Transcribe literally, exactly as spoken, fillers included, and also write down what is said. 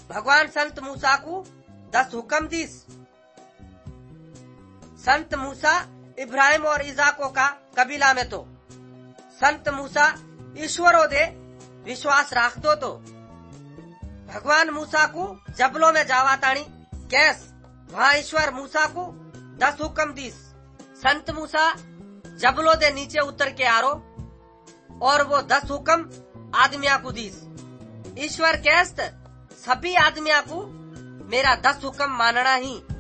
भगवान संत मूसा को दस हुक्म दीस। संत मूसा इब्राहिम और इजाको का कबीला में तो संत मूसा ईश्वरों दे विश्वास राखतो तो भगवान मूसा को जबलों में जावा ताणी कैस वहाँ ईश्वर मूसा को दस हुक्म दीस। संत मूसा जबलों दे नीचे उतर के आरो और वो दस हुक्म आदमिया को दीस। ईश्वर कैस्त सभी आदमिया को मेरा दस हुक्म मानना ही